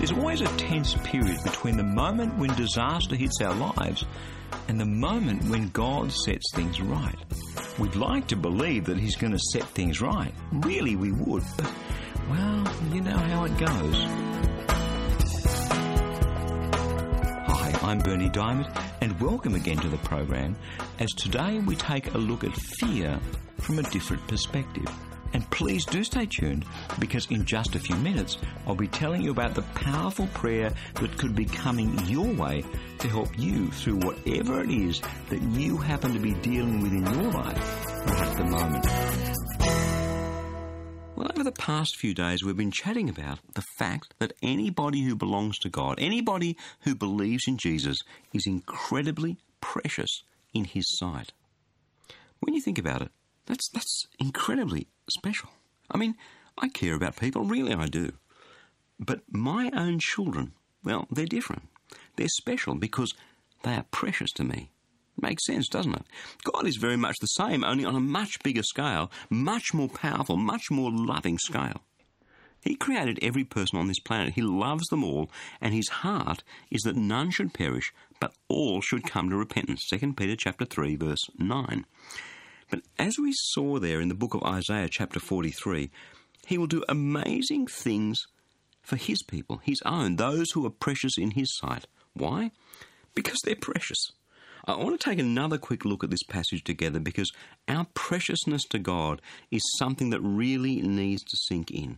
There's always a tense period between the moment when disaster hits our lives and the moment when God sets things right. We'd like to believe that He's going to set things right. Really, we would. But, well, you know how it goes. Hi, I'm Bernie Diamond, and welcome again to the program, as today we take a look at fear from a different perspective. And please do stay tuned, because in just a few minutes I'll be telling you about the powerful prayer that could be coming your way to help you through whatever it is that you happen to be dealing with in your life right at the moment. Well, over the past few days we've been chatting about the fact that anybody who belongs to God, anybody who believes in Jesus, is incredibly precious in His sight. When you think about it, that's incredibly special. I mean, I care about people, really I do. But my own children, well, they're different. They're special because they are precious to me. Makes sense, doesn't it? God is very much the same, only on a much bigger scale, much more powerful, much more loving scale. He created every person on this planet. He loves them all, and His heart is that none should perish, but all should come to repentance. 2 Peter chapter 3, verse 9. But as we saw there in the book of Isaiah chapter 43, He will do amazing things for His people, His own, those who are precious in His sight. Why? Because they're precious. I want to take another quick look at this passage together, because our preciousness to God is something that really needs to sink in.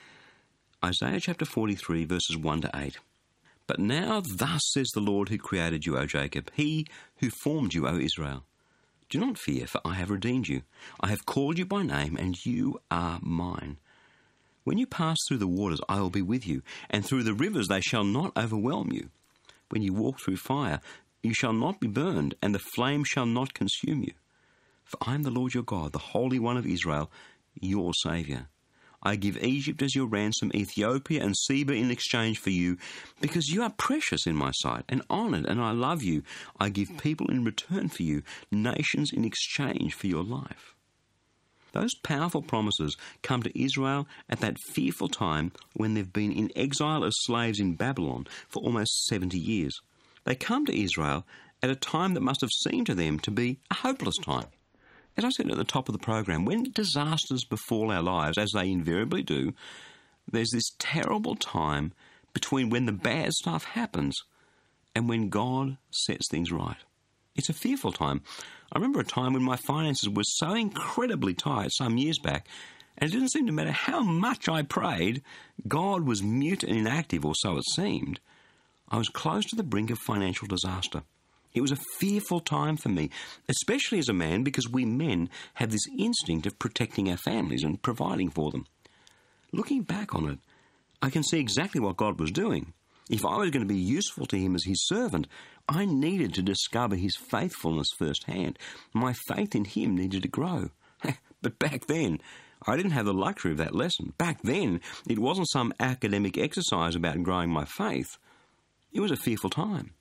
Isaiah chapter 43, verses 1 to 8. But now thus says the Lord who created you, O Jacob, He who formed you, O Israel. Do not fear, for I have redeemed you. I have called you by name, and you are mine. When you pass through the waters, I will be with you, and through the rivers they shall not overwhelm you. When you walk through fire, you shall not be burned, and the flame shall not consume you. For I am the Lord your God, the Holy One of Israel, your Saviour. I give Egypt as your ransom, Ethiopia and Seba in exchange for you, because you are precious in my sight and honoured, and I love you. I give people in return for you, nations in exchange for your life. Those powerful promises come to Israel at that fearful time when they've been in exile as slaves in Babylon for almost 70 years. They come to Israel at a time that must have seemed to them to be a hopeless time. As I said at the top of the program, when disasters befall our lives, as they invariably do, there's this terrible time between when the bad stuff happens and when God sets things right. It's a fearful time. I remember a time when my finances were so incredibly tight some years back, and it didn't seem to matter how much I prayed, God was mute and inactive, or so it seemed. I was close to the brink of financial disaster. It was a fearful time for me, especially as a man, because we men have this instinct of protecting our families and providing for them. Looking back on it, I can see exactly what God was doing. If I was going to be useful to Him as His servant, I needed to discover His faithfulness firsthand. My faith in Him needed to grow. But back then, I didn't have the luxury of that lesson. Back then, it wasn't some academic exercise about growing my faith. It was a fearful time.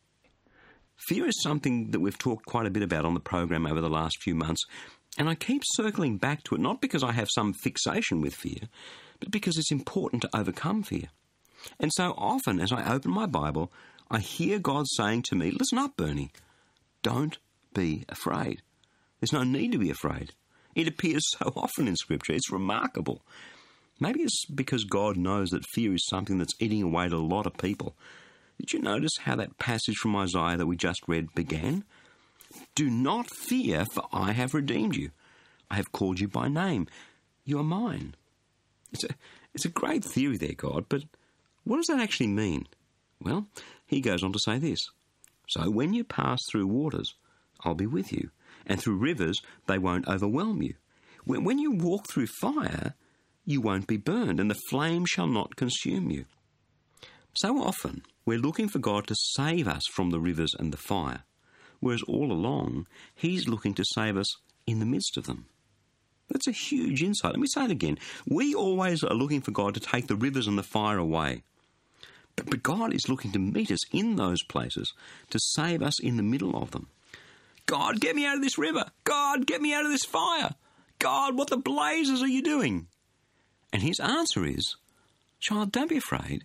Fear is something that we've talked quite a bit about on the program over the last few months, and I keep circling back to it, not because I have some fixation with fear, but because it's important to overcome fear. And so often as I open my Bible, I hear God saying to me, listen up, Bernie, don't be afraid. There's no need to be afraid. It appears so often in Scripture. It's remarkable. Maybe it's because God knows that fear is something that's eating away at a lot of people. Did you notice how that passage from Isaiah that we just read began? Do not fear, for I have redeemed you. I have called you by name. You are mine. It's a great theory there, God, but what does that actually mean? Well, he goes on to say this. So when you pass through waters, I'll be with you, and through rivers, they won't overwhelm you. When you walk through fire, you won't be burned, and the flame shall not consume you. So often, we're looking for God to save us from the rivers and the fire, whereas all along, He's looking to save us in the midst of them. That's a huge insight. Let me say it again. We always are looking for God to take the rivers and the fire away. But God is looking to meet us in those places, to save us in the middle of them. God, get me out of this river. God, get me out of this fire. God, what the blazes are you doing? And His answer is, child, don't be afraid.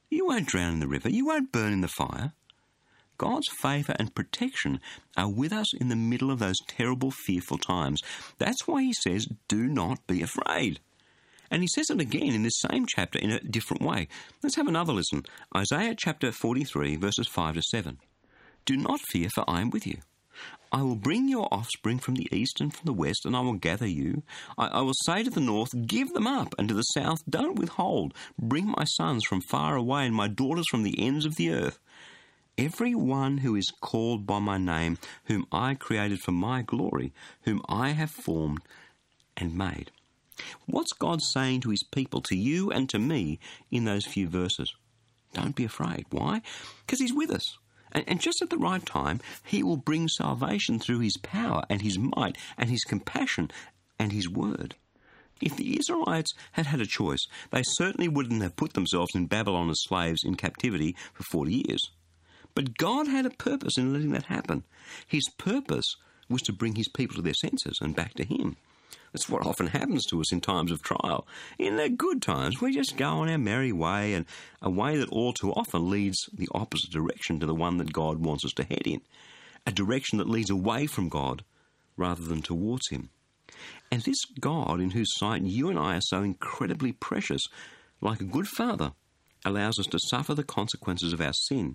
You won't drown in the river. You won't burn in the fire. God's favour and protection are with us in the middle of those terrible, fearful times. That's why he says, do not be afraid. And he says it again in this same chapter in a different way. Let's have another listen. Isaiah chapter 43, verses 5 to 7. Do not fear, for I am with you. I will bring your offspring from the east and from the west, and I will gather you. I will say to the north, give them up, and to the south, don't withhold. Bring my sons from far away, and my daughters from the ends of the earth. Every one who is called by my name, whom I created for my glory, whom I have formed and made. What's God saying to his people, to you and to me, in those few verses? Don't be afraid. Why? Because he's with us. And just at the right time, he will bring salvation through his power and his might and his compassion and his word. If the Israelites had had a choice, they certainly wouldn't have put themselves in Babylon as slaves in captivity for 40 years. But God had a purpose in letting that happen. His purpose was to bring his people to their senses and back to him. That's what often happens to us in times of trial. In the good times, we just go on our merry way, and a way that all too often leads the opposite direction to the one that God wants us to head in. A direction that leads away from God rather than towards him. And this God in whose sight you and I are so incredibly precious, like a good father, allows us to suffer the consequences of our sin.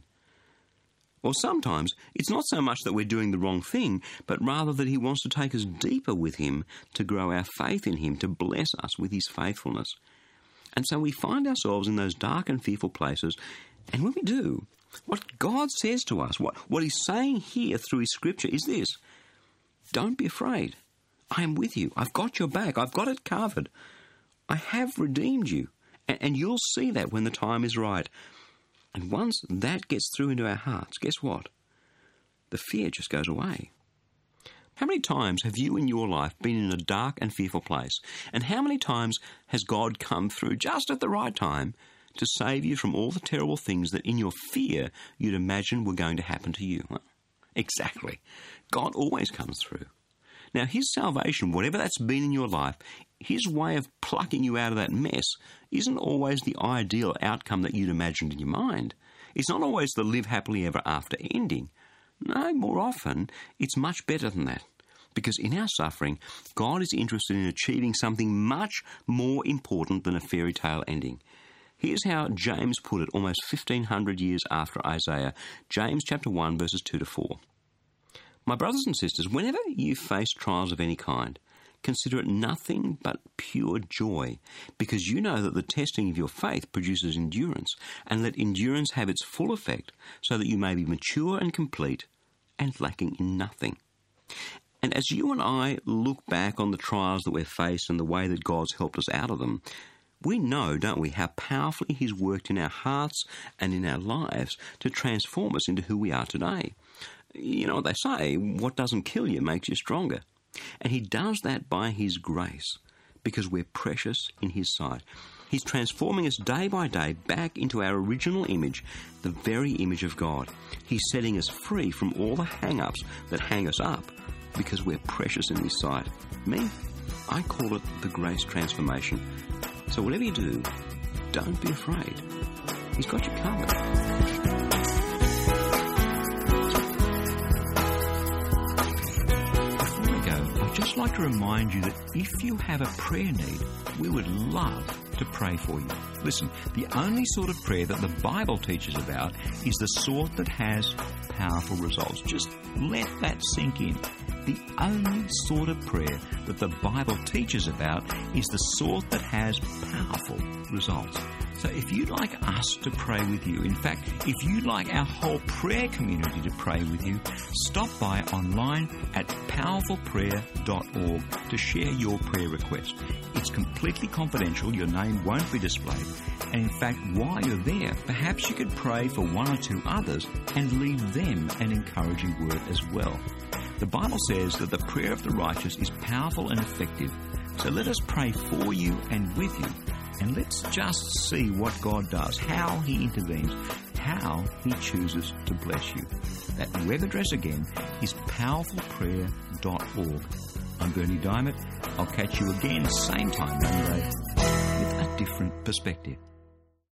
Well, sometimes it's not so much that we're doing the wrong thing, but rather that he wants to take us deeper with him, to grow our faith in him, to bless us with his faithfulness. And so we find ourselves in those dark and fearful places, and when we do, what God says to us, what he's saying here through his scripture is this: don't be afraid. I am with you. I've got your back. I've got it covered. I have redeemed you, and you'll see that when the time is right. And once that gets through into our hearts, guess what? The fear just goes away. How many times have you in your life been in a dark and fearful place? And how many times has God come through just at the right time to save you from all the terrible things that in your fear you'd imagine were going to happen to you? Well, exactly. God always comes through. Now, his salvation, whatever that's been in your life, his way of plucking you out of that mess isn't always the ideal outcome that you'd imagined in your mind. It's not always the live happily ever after ending. No, more often, it's much better than that. Because in our suffering, God is interested in achieving something much more important than a fairy tale ending. Here's how James put it almost 1,500 years after Isaiah. James chapter 1, verses 2 to 4. My brothers and sisters, whenever you face trials of any kind, consider it nothing but pure joy, because you know that the testing of your faith produces endurance, and let endurance have its full effect, so that you may be mature and complete, and lacking in nothing. And as you and I look back on the trials that we've faced and the way that God's helped us out of them, we know, don't we, how powerfully he's worked in our hearts and in our lives to transform us into who we are today. You know what they say, what doesn't kill you makes you stronger. And he does that by his grace, because we're precious in his sight. He's transforming us day by day back into our original image, the very image of God. He's setting us free from all the hang-ups that hang us up, because we're precious in his sight. Me, I call it the grace transformation. So whatever you do, don't be afraid. He's got you covered. I'd just like to remind you that if you have a prayer need, we would love to pray for you. Listen, the only sort of prayer that the Bible teaches about is the sort that has powerful results. Just let that sink in. The only sort of prayer that the Bible teaches about is the sort that has powerful results. So if you'd like us to pray with you, in fact, if you'd like our whole prayer community to pray with you, stop by online at powerfulprayer.org to share your prayer request. It's completely confidential, your name won't be displayed, and in fact, while you're there, perhaps you could pray for one or two others and leave them an encouraging word as well. The Bible says that the prayer of the righteous is powerful and effective, so let us pray for you and with you. And let's just see what God does, how he intervenes, how he chooses to bless you. That web address again is powerfulprayer.org. I'm Bernie Diamond. I'll catch you again same time Monday with a different perspective.